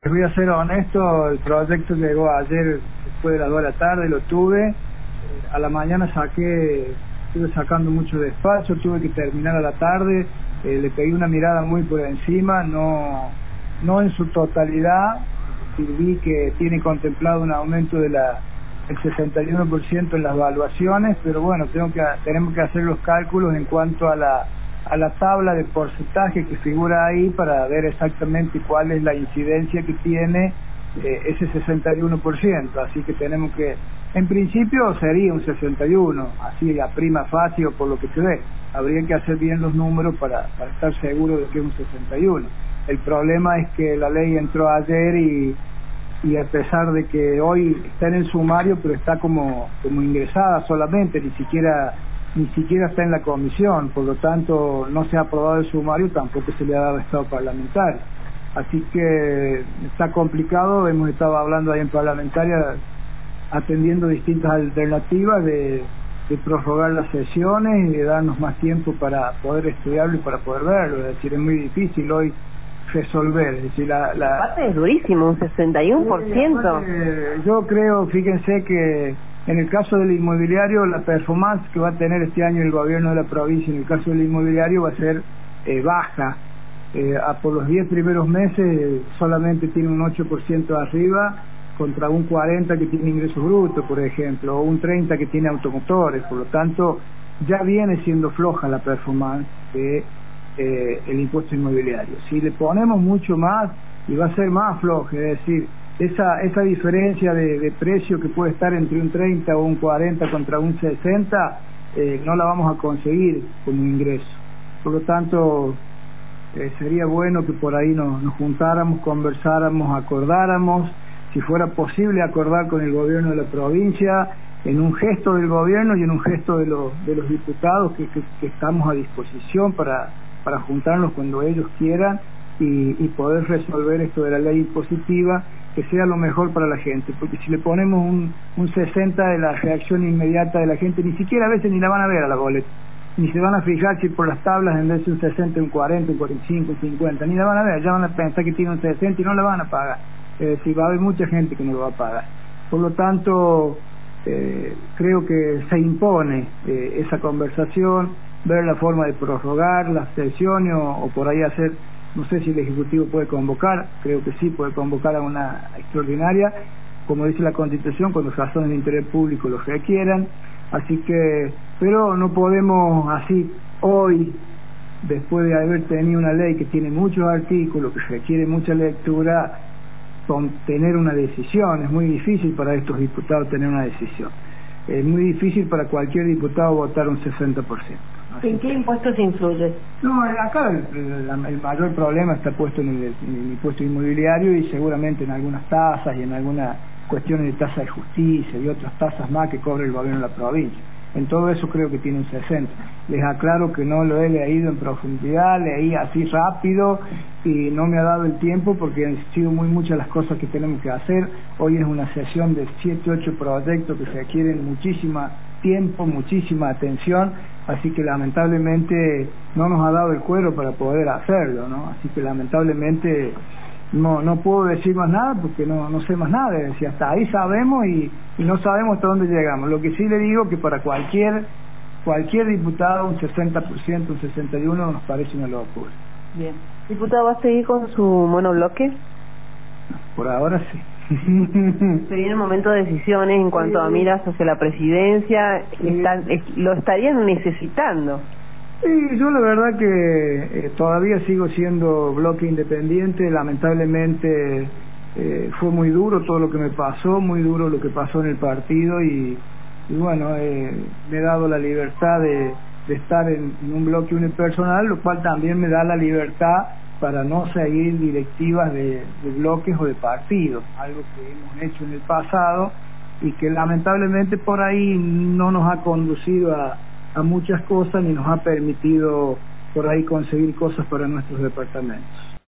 Voy a ser honesto, el proyecto llegó ayer después de las 2 de la tarde, lo tuve, a la mañana estuve sacando mucho despacho, tuve que terminar a la tarde, le pegué una mirada muy por encima, no en su totalidad, y vi que tiene contemplado un aumento del 61% en las evaluaciones, pero bueno, tenemos que hacer los cálculos en cuanto a la tabla de porcentaje que figura ahí para ver exactamente cuál es la incidencia que tiene ese 61%, así que tenemos que, en principio sería un 61, así a prima facie o por lo que se ve, habría que hacer bien los números para estar seguro de que es un 61. El problema es que la ley entró ayer y a pesar de que hoy está en el sumario, pero está como ingresada solamente, ni siquiera está en la comisión, por lo tanto no se ha aprobado el sumario, tampoco se le ha dado estado parlamentario. Así que está complicado, hemos estado hablando ahí en parlamentaria, atendiendo distintas alternativas de prorrogar las sesiones y de darnos más tiempo para poder estudiarlo y para poder verlo, es decir, es muy difícil hoy resolver, es decir, aparte es durísimo, un 61%. Yo creo, fíjense que en el caso del inmobiliario, la performance que va a tener este año el gobierno de la provincia en el caso del inmobiliario va a ser baja. Por los 10 primeros meses solamente tiene un 8% arriba contra un 40% que tiene ingresos brutos, por ejemplo, o un 30% que tiene automotores. Por lo tanto, ya viene siendo floja la performance de el impuesto inmobiliario. Si le ponemos mucho más, y va a ser más floja, es decir, esa diferencia de precio que puede estar entre un 30 o un 40 contra un 60, no la vamos a conseguir como ingreso. Por lo tanto, sería bueno que por ahí nos juntáramos, conversáramos, acordáramos, si fuera posible acordar con el gobierno de la provincia, en un gesto del gobierno y en un gesto de los diputados que estamos a disposición para juntarnos cuando ellos quieran y poder resolver esto de la ley impositiva, que sea lo mejor para la gente, porque si le ponemos un 60 de la reacción inmediata de la gente, ni siquiera a veces ni la van a ver a la boleta, ni se van a fijar si por las tablas en vez de un 60, un 40, un 45, un 50, ni la van a ver, ya van a pensar que tiene un 60 y no la van a pagar, es decir, va a haber mucha gente que no lo va a pagar. Por lo tanto, creo que se impone esa conversación, ver la forma de prorrogar las sesiones o por ahí hacer, no sé si el Ejecutivo puede convocar, creo que sí puede convocar a una extraordinaria, como dice la Constitución, cuando razones de interés público los requieran, así que, pero no podemos así hoy, después de haber tenido una ley que tiene muchos artículos, que requiere mucha lectura, tener una decisión. Es muy difícil para estos diputados tener una decisión. Es muy difícil para cualquier diputado votar un 60%. ¿En qué impuestos influye? No, acá el mayor problema está puesto en el impuesto inmobiliario y seguramente en algunas tasas y en algunas cuestiones de tasa de justicia y otras tasas más que cobra el gobierno de la provincia. En todo eso creo que tiene un 60%. Les aclaro que no lo he leído en profundidad, leí así rápido y no me ha dado el tiempo porque han sido muchas las cosas que tenemos que hacer. Hoy es una sesión de 7, 8 proyectos que requieren muchísimo tiempo, muchísima atención, así que lamentablemente no nos ha dado el cuero para poder hacerlo, ¿no? Así que lamentablemente no puedo decir más nada porque no sé más nada, es decir, hasta ahí sabemos y no sabemos hasta dónde llegamos. Lo que sí le digo que para cualquier diputado un 60%, un 61% nos parece una locura. Bien. Diputado, ¿va a seguir con su monobloque? Por ahora sí. Se viene el momento de decisiones en cuanto a miras hacia la presidencia, lo estarían necesitando. Sí, yo la verdad que todavía sigo siendo bloque independiente, lamentablemente fue muy duro todo lo que me pasó, muy duro lo que pasó en el partido y bueno, me he dado la libertad de estar en un bloque unipersonal, lo cual también me da la libertad para no seguir directivas de bloques o de partidos, algo que hemos hecho en el pasado y que lamentablemente por ahí no nos ha conducido a muchas cosas ni nos ha permitido por ahí conseguir cosas para nuestros departamentos.